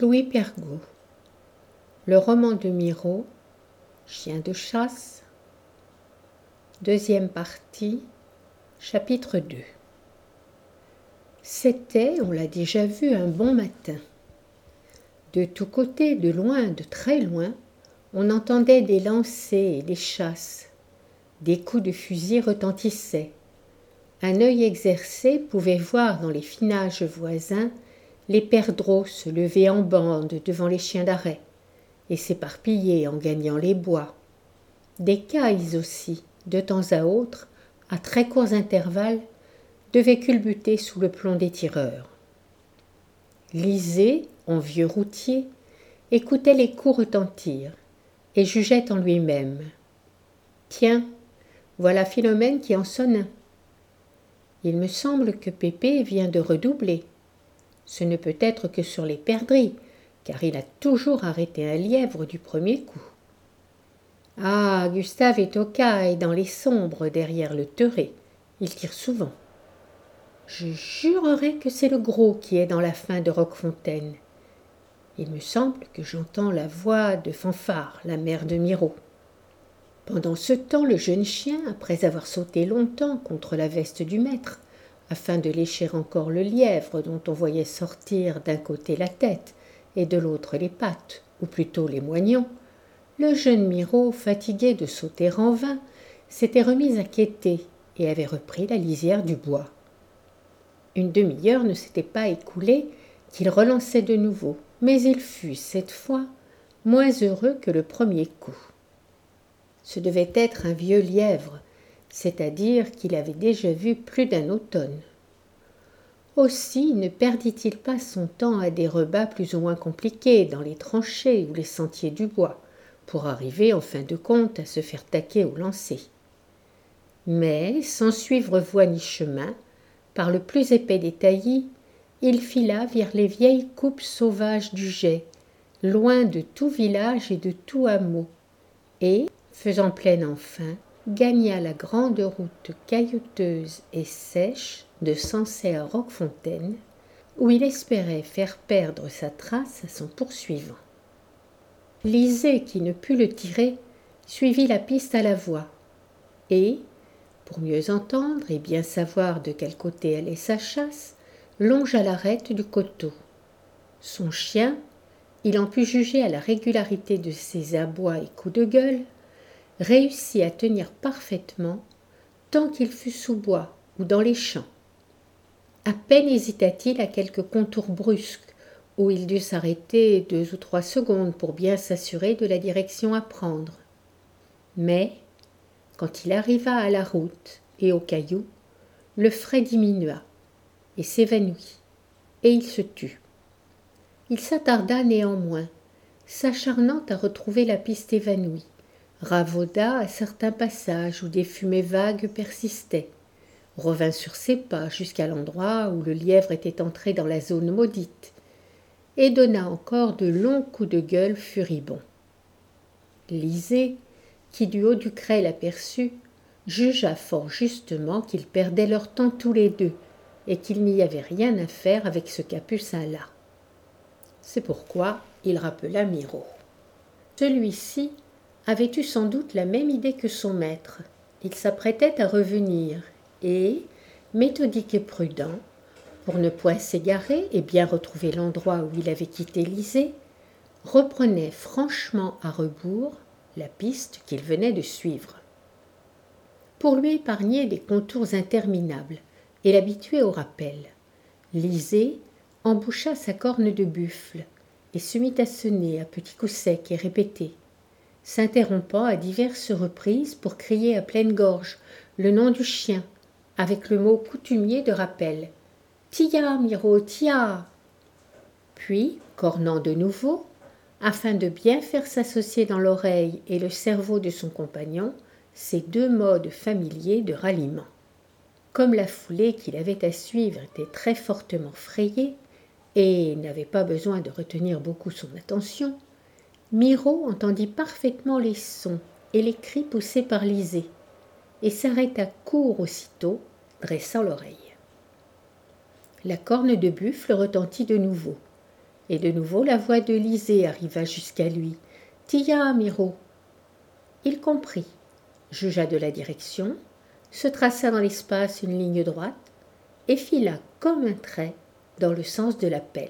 Louis Pergaud. Le roman de Miro, Chien de chasse. Deuxième partie, chapitre 2. C'était, on l'a déjà vu, un bon matin. De tous côtés, de loin, de très loin, on entendait des lancers et des chasses. Des coups de fusil retentissaient. Un œil exercé pouvait voir dans les finages voisins les perdreaux se lever en bande devant les chiens d'arrêt et s'éparpiller en gagnant les bois. Des cailles aussi, de temps à autre, à très courts intervalles, devaient culbuter sous le plomb des tireurs. Lisée, en vieux routier, écoutait les coups retentir et jugeait en lui-même. « Tiens, voilà Philomène qui en sonne un. Il me semble que Pépé vient de redoubler. Ce ne peut être que sur les perdrix, car il a toujours arrêté un lièvre du premier coup. Ah, Gustave est au caille dans les sombres derrière le terret. Il tire souvent. Je jurerais que c'est le gros qui est dans la fin de Roquefontaine. Il me semble que j'entends la voix de Fanfare, la mère de Miro. Pendant ce temps, le jeune chien, après avoir sauté longtemps contre la veste du maître, afin de lécher encore le lièvre dont on voyait sortir d'un côté la tête et de l'autre les pattes, ou plutôt les moignons, le jeune Miro, fatigué de sauter en vain, s'était remis à quêter et avait repris la lisière du bois. Une demi-heure ne s'était pas écoulée qu'il relançait de nouveau, mais il fut, cette fois, moins heureux que le premier coup. Ce devait être un vieux lièvre, c'est-à-dire qu'il avait déjà vu plus d'un automne. Aussi ne perdit-il pas son temps à des rebats plus ou moins compliqués dans les tranchées ou les sentiers du bois, pour arriver en fin de compte à se faire taquer au lancer. Mais, sans suivre voie ni chemin, par le plus épais des taillis, il fila vers les vieilles coupes sauvages du Jet, loin de tout village et de tout hameau, et, faisant plaine enfin, gagna la grande route caillouteuse et sèche de Sancerre à Roquefontaine, où il espérait faire perdre sa trace à son poursuivant. Lisée, qui ne put le tirer, suivit la piste à la voix, et, pour mieux entendre et bien savoir de quel côté allait sa chasse, longea l'arête du coteau. Son chien, il en put juger à la régularité de ses abois et coups de gueule, réussit à tenir parfaitement tant qu'il fut sous bois ou dans les champs. À peine hésita-t-il à quelques contours brusques où il dut s'arrêter 2 ou 3 secondes pour bien s'assurer de la direction à prendre. Mais, quand il arriva à la route et aux cailloux, le frais diminua et s'évanouit, et il se tut. Il s'attarda néanmoins, s'acharnant à retrouver la piste évanouie, ravauda à certains passages où des fumées vagues persistaient, revint sur ses pas jusqu'à l'endroit où le lièvre était entré dans la zone maudite, et donna encore de longs coups de gueule furibonds. Lisée, qui du haut du crêt l'aperçut, jugea fort justement qu'ils perdaient leur temps tous les deux, et qu'il n'y avait rien à faire avec ce capucin-là. C'est pourquoi il rappela Miro. Celui-ci avait eu sans doute la même idée que son maître. Il s'apprêtait à revenir et, méthodique et prudent, pour ne point s'égarer et bien retrouver l'endroit où il avait quitté Lisée, reprenait franchement à rebours la piste qu'il venait de suivre. Pour lui épargner des contours interminables et l'habituer au rappel, Lisée emboucha sa corne de buffle et se mit à sonner à petits coups secs et répétés, s'interrompant à diverses reprises pour crier à pleine gorge le nom du chien, avec le mot coutumier de rappel « Tia, Miro, tia !» Puis, cornant de nouveau, afin de bien faire s'associer dans l'oreille et le cerveau de son compagnon ces 2 modes familiers de ralliement. Comme la foulée qu'il avait à suivre était très fortement frayée et n'avait pas besoin de retenir beaucoup son attention, Miro entendit parfaitement les sons et les cris poussés par Lisée, et s'arrêta court aussitôt, dressant l'oreille. La corne de buffle retentit de nouveau, Et de nouveau la voix de Lysée arriva jusqu'à lui. « Tia, Miro !» Il comprit, jugea de la direction, se traça dans l'espace une ligne droite et fila comme un trait dans le sens de l'appel.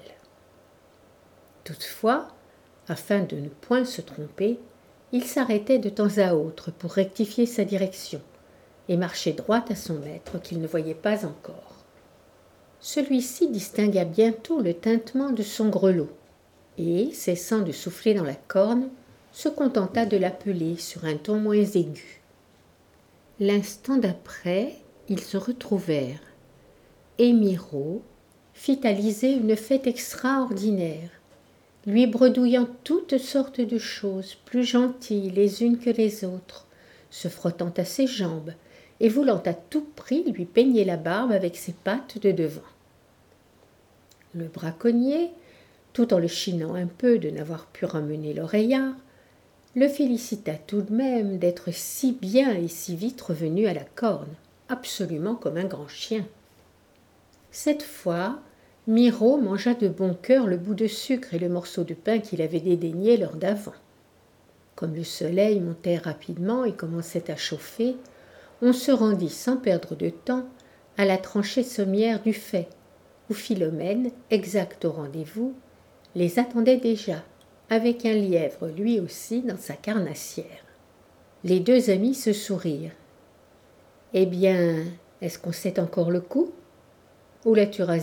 Toutefois, afin de ne point se tromper, il s'arrêtait de temps à autre pour rectifier sa direction et marchait droit à son maître qu'il ne voyait pas encore. Celui-ci distingua bientôt le tintement de son grelot et, cessant de souffler dans la corne, se contenta de l'appeler sur un ton moins aigu. L'instant d'après, ils se retrouvèrent et Miro fit à Lysée une fête extraordinaire, lui bredouillant toutes sortes de choses plus gentilles les unes que les autres, se frottant à ses jambes et voulant à tout prix lui peigner la barbe avec ses pattes de devant. Le braconnier, tout en le chinant un peu de n'avoir pu ramener l'oreillard, le félicita tout de même d'être si bien et si vite revenu à la corne, absolument comme un grand chien. Cette fois, Miro mangea de bon cœur le bout de sucre et le morceau de pain qu'il avait dédaigné l'heure d'avant. Comme le soleil montait rapidement et commençait à chauffer, on se rendit sans perdre de temps à la tranchée sommière du fait, où Philomène, exact au rendez-vous, les attendait déjà, avec un lièvre lui aussi dans sa carnassière. Les deux amis se sourirent. « Eh bien, est-ce qu'on sait encore le coup ? Où l'as-tu rasé ?»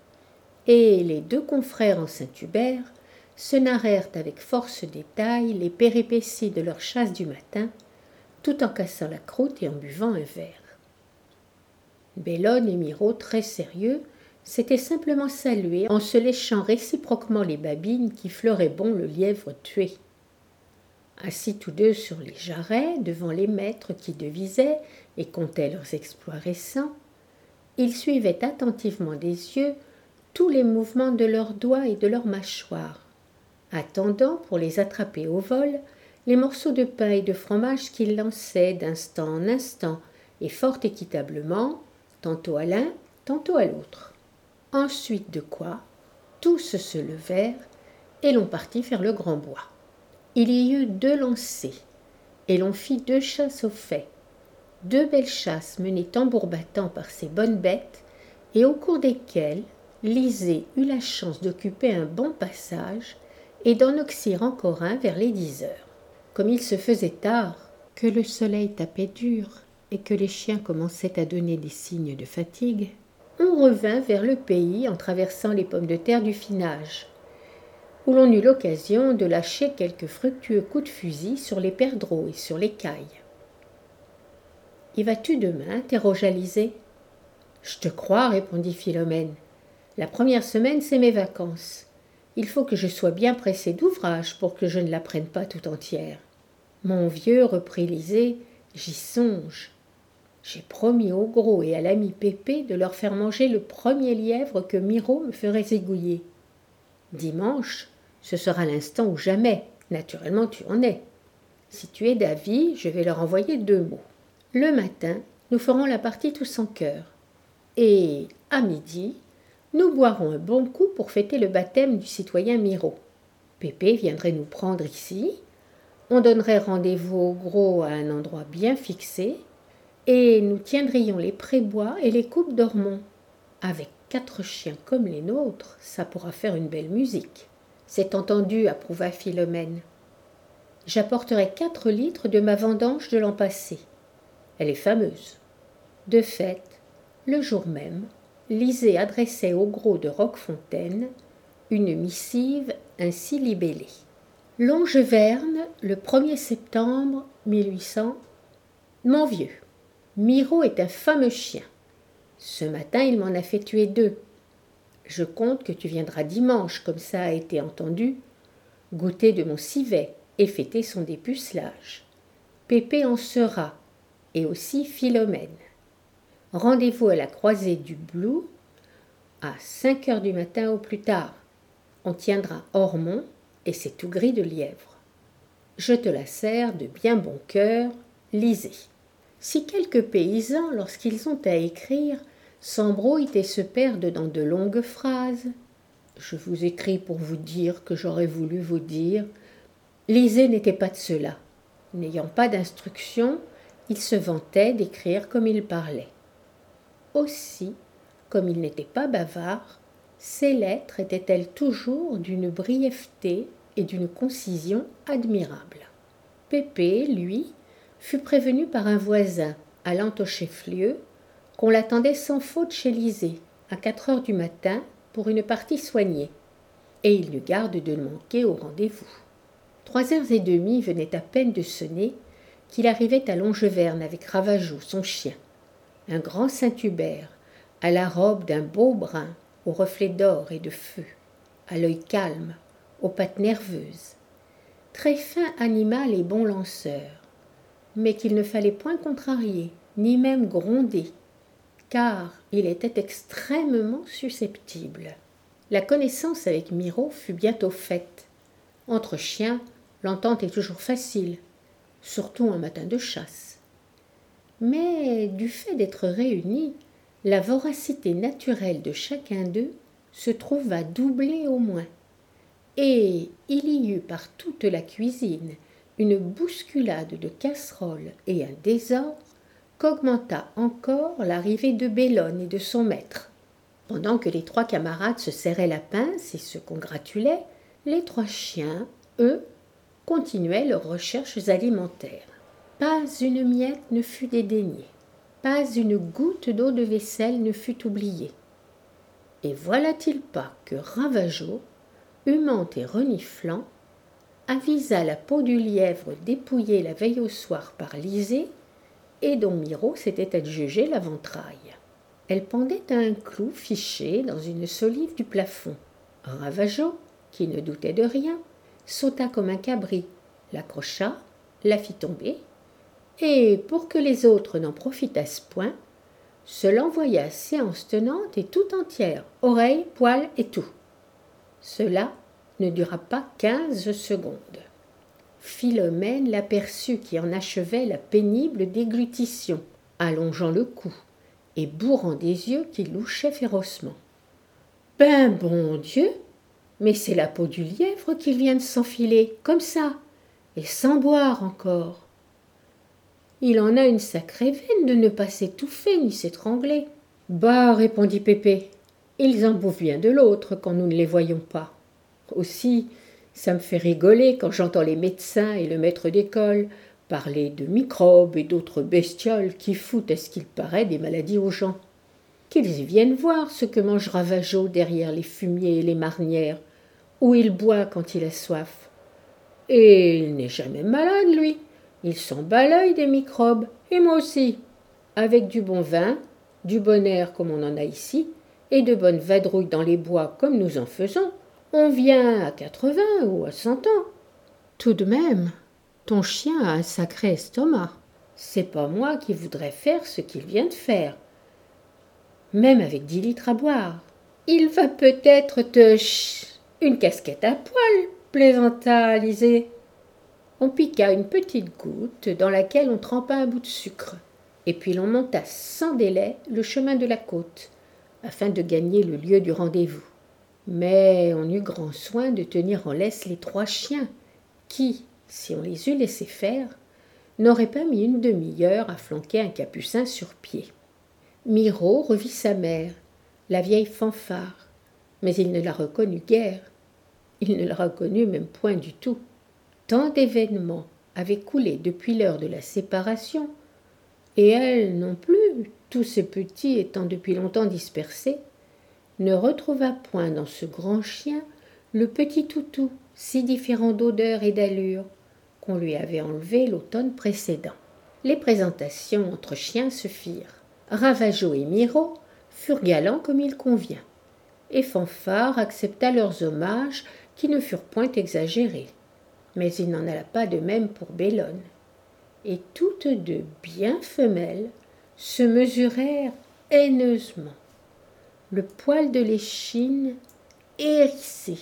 Et les deux confrères en Saint-Hubert se narrèrent avec force détail les péripéties de leur chasse du matin, tout en cassant la croûte et en buvant un verre. Bellone et Miro, très sérieux, s'étaient simplement salués en se léchant réciproquement les babines qui fleuraient bon le lièvre tué. Assis tous deux sur les jarrets, devant les maîtres qui devisaient et comptaient leurs exploits récents, ils suivaient attentivement des yeux tous les mouvements de leurs doigts et de leurs mâchoires, attendant, pour les attraper au vol, les morceaux de pain et de fromage qu'ils lançaient d'instant en instant et fort équitablement, tantôt à l'un, tantôt à l'autre. Ensuite de quoi, tous se levèrent et l'on partit vers le grand bois. Il y eut 2 lancers, et l'on fit 2 chasses au fait, 2 belles chasses menées tambour battant par ces bonnes bêtes, et au cours desquelles Lysée eut la chance d'occuper un bon passage et d'en oxyre encore un vers les 10 heures. Comme il se faisait tard, que le soleil tapait dur et que les chiens commençaient à donner des signes de fatigue, on revint vers le pays en traversant les pommes de terre du Finage, où l'on eut l'occasion de lâcher quelques fructueux coups de fusil sur les perdreaux et sur les cailles. « Y vas-tu demain ?» interrogea Lysée. « Je te crois, répondit Philomène. La première semaine, c'est mes vacances. Il faut que je sois bien pressée d'ouvrage pour que je ne la prenne pas tout entière. »« Mon vieux, reprit Lysée, j'y songe. J'ai promis au gros et à l'ami Pépé de leur faire manger le premier lièvre que Miro me ferait zigouiller. Dimanche, ce sera l'instant ou jamais. Naturellement, tu en es. Si tu es d'avis, je vais leur envoyer 2 mots. Le matin, nous ferons la partie tous en chœur. Et, à midi, nous boirons un bon coup pour fêter le baptême du citoyen Miro. Pépé viendrait nous prendre ici. On donnerait rendez-vous au gros à un endroit bien fixé. Et nous tiendrions les prébois et les coupes d'Ormont. Avec 4 chiens comme les nôtres, ça pourra faire une belle musique. C'est entendu, approuva Philomène. J'apporterai 4 litres de ma vendange de l'an passé. Elle est fameuse. De fait, le jour même, Lysée adressait au gros de Roquefontaine une missive ainsi libellée. Longeverne, le 1er septembre 1800. Mon vieux, Miro est un fameux chien. Ce matin, il m'en a fait tuer 2. Je compte que tu viendras dimanche, comme ça a été entendu, goûter de mon civet et fêter son dépucelage. Pépé en sera, et aussi Philomène. Rendez-vous à la croisée du Blou à 5 heures du matin au plus tard. On tiendra Ormont et c'est tout gris de lièvre. Je te la sers de bien bon cœur, Lysée. Si quelques paysans, lorsqu'ils ont à écrire, s'embrouillent et se perdent dans de longues phrases, je vous écris pour vous dire que j'aurais voulu vous dire. Lisée n'était pas de cela. N'ayant pas d'instruction, il se vantait d'écrire comme il parlait. Aussi, comme il n'était pas bavard, ses lettres étaient-elles toujours d'une brièveté et d'une concision admirables. Pépé, lui, fut prévenu par un voisin, allant au chef-lieu, qu'on l'attendait sans faute chez Lisée, à 4 heures du matin, pour une partie soignée, et il n'eut garde de manquer au rendez-vous. 3h30 venaient à peine de sonner qu'il arrivait à Longeverne avec Ravageau, son chien. Un grand Saint-Hubert, à la robe d'un beau brun, aux reflets d'or et de feu, à l'œil calme, aux pattes nerveuses. Très fin animal et bon lanceur, mais qu'il ne fallait point contrarier, ni même gronder, car il était extrêmement susceptible. La connaissance avec Miraut fut bientôt faite. Entre chiens, l'entente est toujours facile, surtout un matin de chasse. Mais du fait d'être réunis, la voracité naturelle de chacun d'eux se trouva doublée au moins, et il y eut par toute la cuisine une bousculade de casseroles et un désordre qu'augmenta encore l'arrivée de Bellone et de son maître. Pendant que les 3 camarades se serraient la pince et se congratulaient, les 3 chiens, eux, continuaient leurs recherches alimentaires. Pas une miette ne fut dédaignée, pas une goutte d'eau de vaisselle ne fut oubliée. Et voilà-t-il pas que Ravageau, humant et reniflant, avisa la peau du lièvre dépouillée la veille au soir par Lisée et dont Miraut s'était adjugé la ventraille. Elle pendait à un clou fiché dans une solive du plafond. Ravageau, qui ne doutait de rien, sauta comme un cabri, l'accrocha, la fit tomber, et, pour que les autres n'en profitassent point, se l'envoya séance tenante et tout entière, oreilles, poils et tout. Cela ne dura pas 15 secondes. Philomène l'aperçut qui en achevait la pénible déglutition, allongeant le cou et bourrant des yeux qui louchaient férocement. « Ben bon Dieu, mais c'est la peau du lièvre qu'il vient de s'enfiler, comme ça, et sans boire encore. Il en a une sacrée veine de ne pas s'étouffer ni s'étrangler. »« Bah, répondit Pépé, ils en bouffent bien de l'autre quand nous ne les voyons pas. Aussi, ça me fait rigoler quand j'entends les médecins et le maître d'école parler de microbes et d'autres bestioles qui foutent, à ce qu'il paraît, des maladies aux gens. Qu'ils y viennent voir ce que mange Ravageau derrière les fumiers et les marnières, où il boit quand il a soif. Et il n'est jamais malade, lui. Il s'en bat l'œil des microbes, et moi aussi. Avec du bon vin, du bon air comme on en a ici, et de bonnes vadrouilles dans les bois comme nous en faisons, on vient à 80 ou à 100 ans. Tout de même, ton chien a un sacré estomac. C'est pas moi qui voudrais faire ce qu'il vient de faire. Même avec 10 litres à boire. Il va peut-être te... une casquette à poil, plaisanta Lisée. On piqua une petite goutte dans laquelle on trempa un bout de sucre, et puis l'on monta sans délai le chemin de la côte, afin de gagner le lieu du rendez-vous. Mais on eut grand soin de tenir en laisse les 3 chiens, qui, si on les eût laissés faire, n'auraient pas mis une demi-heure à flanquer un capucin sur pied. Miraut revit sa mère, la vieille Fanfare, mais il ne la reconnut guère. Il ne la reconnut même point du tout. Tant d'événements avaient coulé depuis l'heure de la séparation, et elle non plus, tous ces petits étant depuis longtemps dispersés, ne retrouva point dans ce grand chien le petit toutou, si différent d'odeur et d'allure, qu'on lui avait enlevé l'automne précédent. Les présentations entre chiens se firent. Ravageau et Miraut furent galants comme il convient, et Fanfare accepta leurs hommages qui ne furent point exagérés. Mais il n'en alla pas de même pour Bellone, et toutes deux, bien femelles, se mesurèrent haineusement, le poil de l'échine hérissé,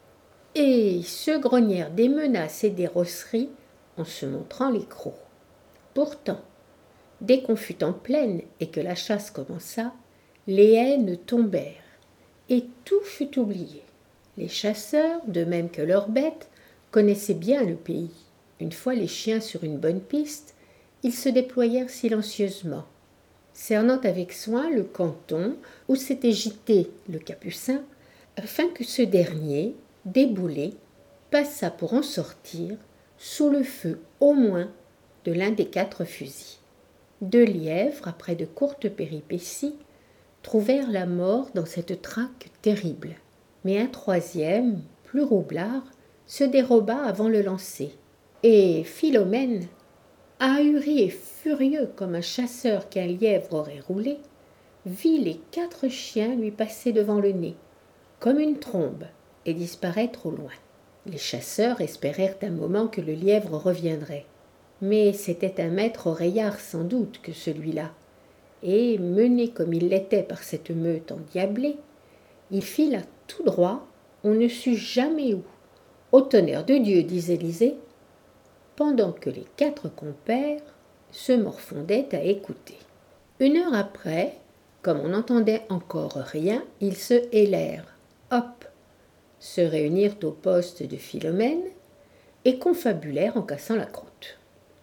et se grognèrent des menaces et des rosseries en se montrant les crocs. Pourtant, dès qu'on fut en plaine et que la chasse commença, les haines tombèrent, et tout fut oublié. Les chasseurs, de même que leurs bêtes, connaissaient bien le pays. Une fois les chiens sur une bonne piste, ils se déployèrent silencieusement, cernant avec soin le canton où s'était gîté le Capucin, afin que ce dernier, déboulé, passât pour en sortir sous le feu au moins de l'un des 4 fusils. 2 lièvres, après de courtes péripéties, trouvèrent la mort dans cette traque terrible. Mais un 3e, plus roublard, se déroba avant le lancer. Et Philomène, ahuri et furieux comme un chasseur qu'un lièvre aurait roulé, vit les 4 chiens lui passer devant le nez, comme une trombe, et disparaître au loin. Les chasseurs espérèrent un moment que le lièvre reviendrait. Mais c'était un maître oreillard sans doute que celui-là, et, mené comme il l'était par cette meute endiablée, il fila tout droit, on ne sut jamais où. Au tonnerre de Dieu, disait Lisée, pendant que les 4 compères se morfondaient à écouter. 1 heure après, comme on n'entendait encore rien, ils se hélèrent, hop, se réunirent au poste de Philomène et confabulèrent en cassant la croûte.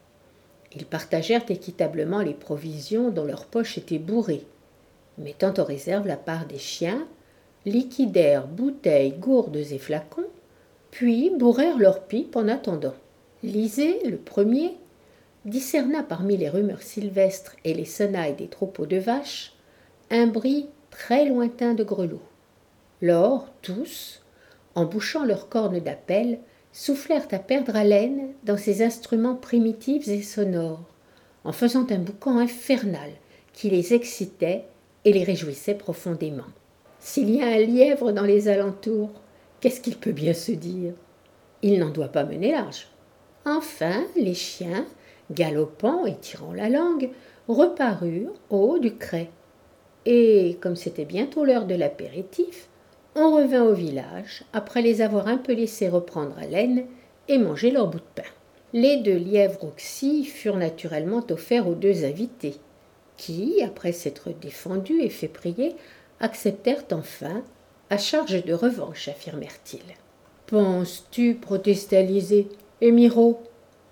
Ils partagèrent équitablement les provisions dont leurs poches étaient bourrées, mettant en réserve la part des chiens, liquidèrent bouteilles, gourdes et flacons, puis bourrèrent leurs pipes en attendant. Lisée, le premier, discerna parmi les rumeurs sylvestres et les sonnailles des troupeaux de vaches un bruit très lointain de grelots. Lors, tous, en bouchant leurs cornes d'appel, soufflèrent à perdre haleine dans ces instruments primitifs et sonores, en faisant un boucan infernal qui les excitait et les réjouissait profondément. S'il y a un lièvre dans les alentours, qu'est-ce qu'il peut bien se dire? Il n'en doit pas mener large. Enfin, les chiens, galopant et tirant la langue, reparurent au haut du crêt. Et, comme c'était bientôt l'heure de l'apéritif, on revint au village, après les avoir un peu laissés reprendre haleine et manger leur bout de pain. Les 2 lièvres oxy furent naturellement offerts aux 2 invités, qui, après s'être défendus et fait prier, acceptèrent enfin, à charge de revanche, affirmèrent-ils. Penses-tu, protesta Lisée, et Miro?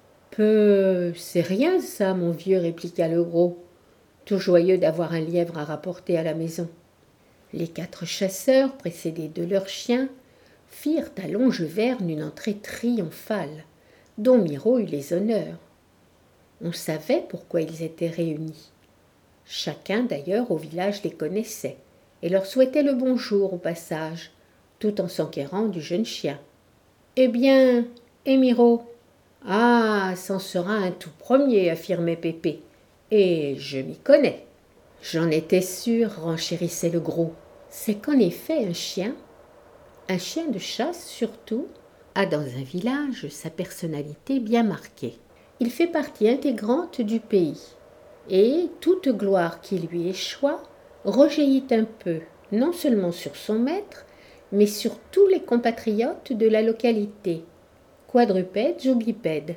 C'est rien ça, mon vieux, répliqua le gros, tout joyeux d'avoir un lièvre à rapporter à la maison. Les 4 chasseurs, précédés de leurs chiens, firent à Longeverne une entrée triomphale, dont Miro eut les honneurs. On savait pourquoi ils étaient réunis. Chacun d'ailleurs au village les connaissait et leur souhaitait le bonjour au passage, tout en s'enquérant du jeune chien. Eh bien, et Miro? Ah, c'en sera un tout premier, affirmait Pépé, et je m'y connais. J'en étais sûr, renchérissait le gros. C'est qu'en effet un chien de chasse surtout, a dans un village sa personnalité bien marquée. Il fait partie intégrante du pays, et toute gloire qui lui échoit rejaillit un peu, non seulement sur son maître, mais sur tous les compatriotes de la localité, quadrupèdes ou bipèdes.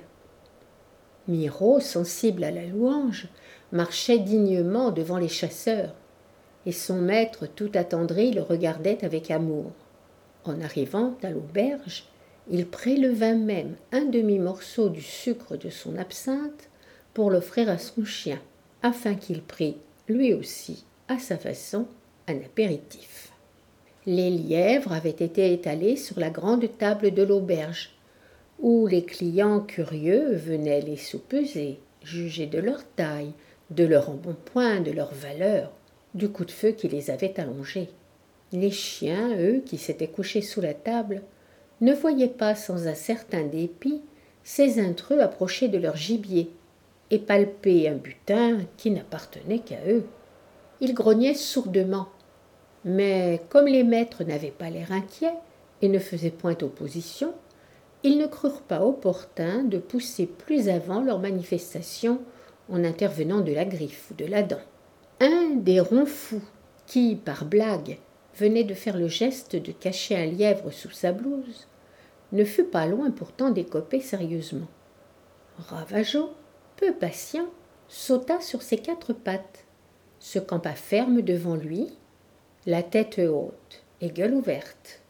Miro, sensible à la louange, marchait dignement devant les chasseurs, et son maître, tout attendri, le regardait avec amour. En arrivant à l'auberge, il préleva même un demi-morceau du sucre de son absinthe pour l'offrir à son chien, afin qu'il prît, lui aussi, à sa façon, un apéritif. Les lièvres avaient été étalés sur la grande table de l'auberge, où les clients curieux venaient les soupeser, juger de leur taille, de leur embonpoint, de leur valeur, du coup de feu qui les avait allongés. Les chiens, eux, qui s'étaient couchés sous la table, ne voyaient pas sans un certain dépit ces intrus approcher de leur gibier et palper un butin qui n'appartenait qu'à eux. Ils grognaient sourdement, mais comme les maîtres n'avaient pas l'air inquiets et ne faisaient point opposition, ils ne crurent pas opportun de pousser plus avant leur manifestation en intervenant de la griffe ou de la dent. Un des ronds fous qui, par blague, venait de faire le geste de cacher un lièvre sous sa blouse, ne fut pas loin pourtant d'écoper sérieusement. Ravageau, peu patient, sauta sur ses 4 pattes, se campa ferme devant lui, la tête haute et gueule ouverte,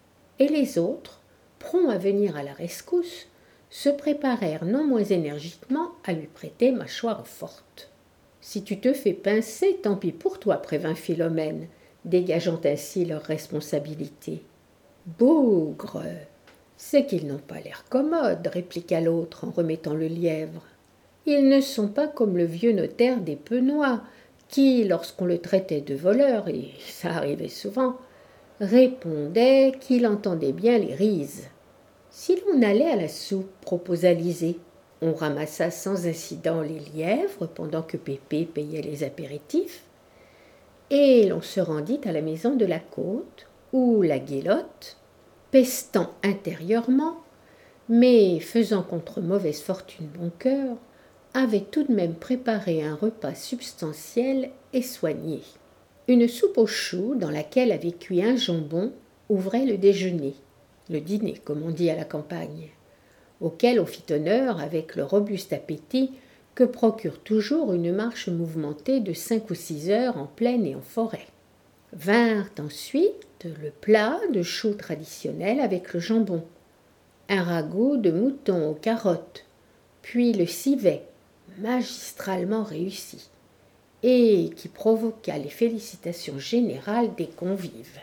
et les autres, prompts à venir à la rescousse, se préparèrent non moins énergiquement à lui prêter mâchoire forte. « Si tu te fais pincer, tant pis pour toi, prévint Philomène, dégageant ainsi leur responsabilité. « Bougre, c'est qu'ils n'ont pas l'air commodes, répliqua l'autre en remettant le lièvre. Ils ne sont pas comme le vieux notaire des Penois, qui, lorsqu'on le traitait de voleur, et ça arrivait souvent, répondait qu'il entendait bien les rises. Si l'on allait à la soupe, proposa Lisée. On ramassa sans incident les lièvres pendant que Pépé payait les apéritifs, et l'on se rendit à la maison de la côte, où la Guélotte, pestant intérieurement, mais faisant contre mauvaise fortune bon cœur, avait tout de même préparé un repas substantiel et soigné. Une soupe aux choux dans laquelle avait cuit un jambon ouvrait le déjeuner, le dîner comme on dit à la campagne, auquel on fit honneur avec le robuste appétit que procure toujours une marche mouvementée de 5 ou 6 heures en plaine et en forêt. Vinrent ensuite le plat de choux traditionnel avec le jambon, un ragoût de mouton aux carottes, puis le civet, magistralement réussi, et qui provoqua les félicitations générales des convives.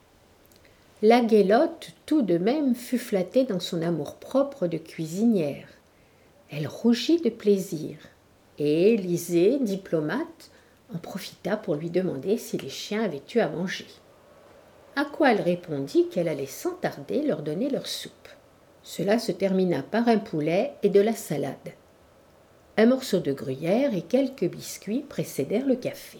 La Guélotte, tout de même, fut flattée dans son amour-propre de cuisinière. Elle rougit de plaisir, et Lisée, diplomate, en profita pour lui demander si les chiens avaient eu à manger. À quoi elle répondit qu'elle allait sans tarder leur donner leur soupe. Cela se termina par un poulet et de la salade. Un morceau de gruyère et quelques biscuits précédèrent le café.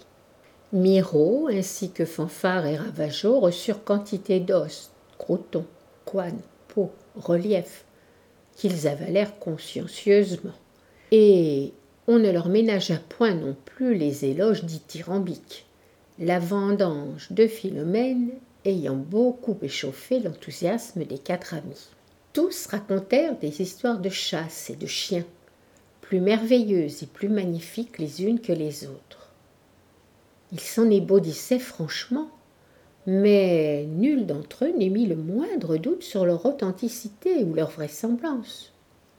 Miraut ainsi que Fanfare et Ravageau reçurent quantité d'os, croûtons, couenne, peau, relief, qu'ils avalèrent consciencieusement. Et on ne leur ménagea point non plus les éloges dithyrambiques, la vendange de Philomène ayant beaucoup échauffé l'enthousiasme des 4 amis. Tous racontèrent des histoires de chasse et de chiens, plus merveilleuses et plus magnifiques les unes que les autres. Ils s'en ébaudissaient franchement, mais nul d'entre eux n'émit le moindre doute sur leur authenticité ou leur vraisemblance.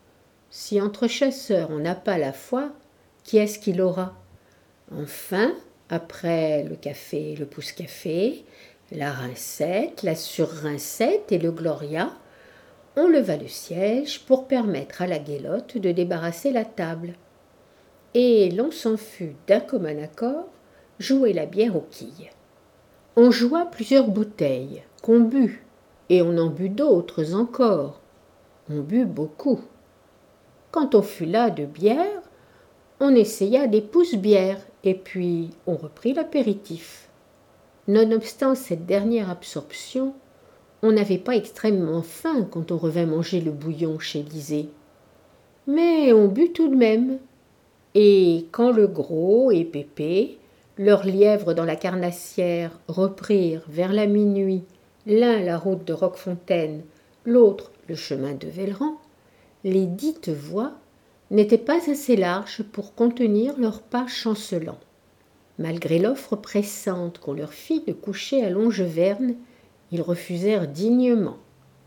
Si entre chasseurs on n'a pas la foi, qui est-ce qui l'aura? Enfin, après le café, le pousse-café, la rincette, la surrincette et le gloria, on leva le siège pour permettre à la Guélotte de débarrasser la table. Et l'on s'en fut d'un commun accord jouer la bière aux quilles. On joua plusieurs bouteilles, qu'on but, et on en but d'autres encore. On but beaucoup. Quand on fut là de bière, on essaya des pousse-bières, et puis on reprit l'apéritif. Nonobstant cette dernière absorption, on n'avait pas extrêmement faim quand on revint manger le bouillon chez Lisée. Mais on but tout de même, et quand le Gros et Pépé, leurs lièvres dans la carnassière, reprirent vers la minuit, l'un la route de Roquefontaine, l'autre le chemin de Velleran, les dites voies n'étaient pas assez larges pour contenir leurs pas chancelants. Malgré l'offre pressante qu'on leur fit de coucher à Longeverne, ils refusèrent dignement,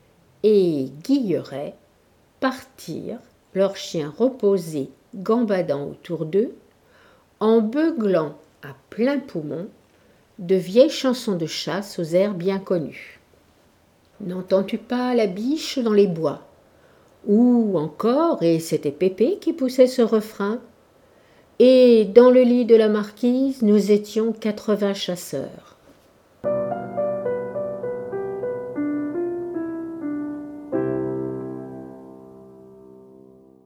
et Guilleret partirent, leurs chiens reposés, gambadant autour d'eux, en beuglant à plein poumon de vieilles chansons de chasse aux airs bien connus. N'entends-tu pas la biche dans les bois? Ou encore, et c'était Pépé qui poussait ce refrain, et dans le lit de la marquise nous étions 80 chasseurs.